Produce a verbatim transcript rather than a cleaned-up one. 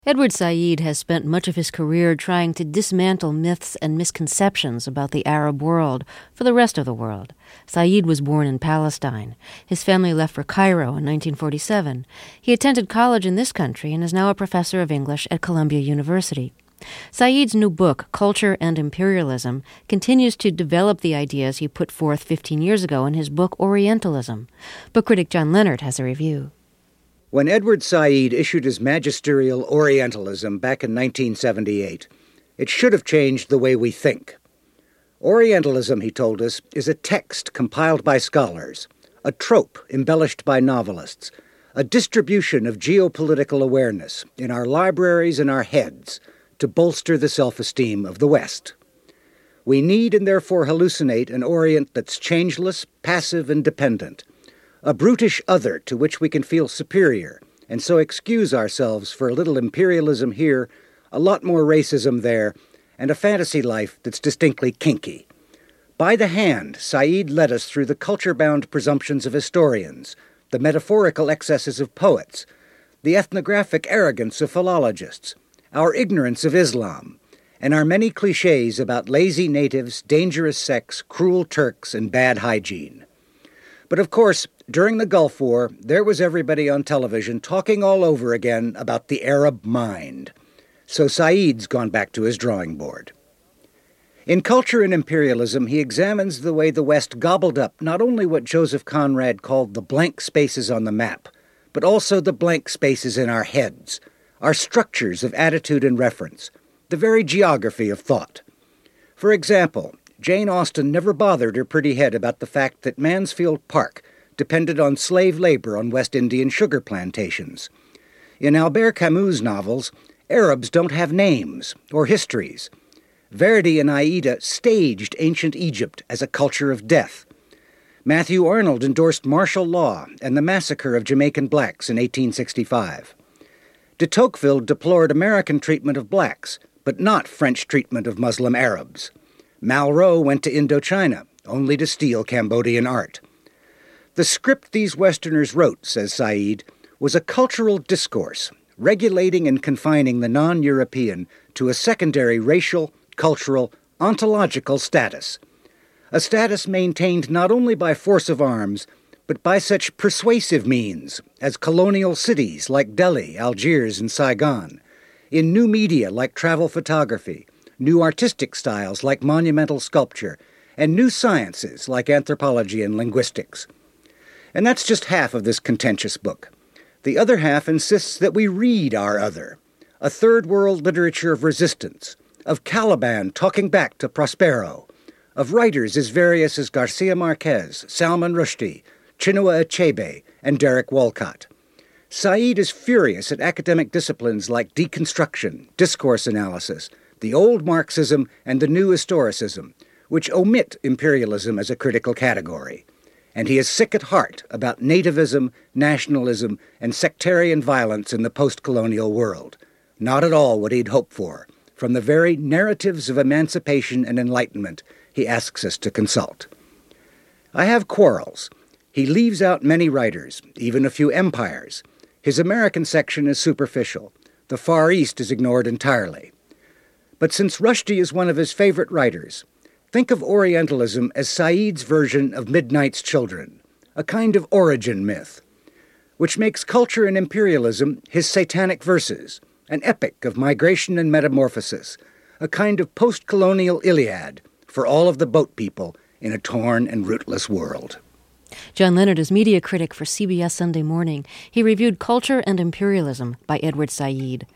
Edward Said has spent much of his career trying to dismantle myths and misconceptions about the Arab world for the rest of the world. Said was born in Palestine. His family left for Cairo in nineteen forty-seven. He attended college in this country and is now a professor of English at Columbia University. Said's new book, Culture and Imperialism, continues to develop the ideas he put forth fifteen years ago in his book Orientalism. Book critic John Leonard has a review. When Edward Said issued his magisterial Orientalism back in nineteen seventy-eight, it should have changed the way we think. Orientalism, he told us, is a text compiled by scholars, a trope embellished by novelists, a distribution of geopolitical awareness in our libraries and our heads to bolster the self-esteem of the West. We need and therefore hallucinate an Orient that's changeless, passive, and dependent, a brutish other to which we can feel superior, and so excuse ourselves for a little imperialism here, a lot more racism there, and a fantasy life that's distinctly kinky. By the hand, Said led us through the culture-bound presumptions of historians, the metaphorical excesses of poets, the ethnographic arrogance of philologists, our ignorance of Islam, and our many cliches about lazy natives, dangerous sex, cruel Turks, and bad hygiene. But of course, during the Gulf War, there was everybody on television talking all over again about the Arab mind. So Said's gone back to his drawing board. In Culture and Imperialism, he examines the way the West gobbled up not only what Joseph Conrad called the blank spaces on the map, but also the blank spaces in our heads, our structures of attitude and reference, the very geography of thought. For example, Jane Austen never bothered her pretty head about the fact that Mansfield Park depended on slave labor on West Indian sugar plantations. In Albert Camus' novels, Arabs don't have names or histories. Verdi and Aida staged ancient Egypt as a culture of death. Matthew Arnold endorsed martial law and the massacre of Jamaican blacks in eighteen sixty-five. De Tocqueville deplored American treatment of blacks, but not French treatment of Muslim Arabs. Malraux went to Indochina, only to steal Cambodian art. The script these Westerners wrote, says Said, was a cultural discourse, regulating and confining the non-European to a secondary racial, cultural, ontological status. A status maintained not only by force of arms, but by such persuasive means as colonial cities like Delhi, Algiers, and Saigon, in new media like travel photography, new artistic styles like monumental sculpture, and new sciences like anthropology and linguistics. And that's just half of this contentious book. The other half insists that we read our other, a third world literature of resistance, of Caliban talking back to Prospero, of writers as various as Garcia Marquez, Salman Rushdie, Chinua Achebe, and Derek Walcott. Said is furious at academic disciplines like deconstruction, discourse analysis, the old Marxism and the new historicism, which omit imperialism as a critical category. And he is sick at heart about nativism, nationalism, and sectarian violence in the post-colonial world. Not at all what he'd hoped for, from the very narratives of emancipation and enlightenment he asks us to consult. I have quarrels. He leaves out many writers, even a few empires. His American section is superficial. The Far East is ignored entirely. But since Rushdie is one of his favorite writers, think of Orientalism as Said's version of Midnight's Children, a kind of origin myth, which makes Culture and Imperialism his satanic verses, an epic of migration and metamorphosis, a kind of post-colonial Iliad for all of the boat people in a torn and rootless world. John Leonard is media critic for C B S Sunday Morning. He reviewed Culture and Imperialism by Edward Said.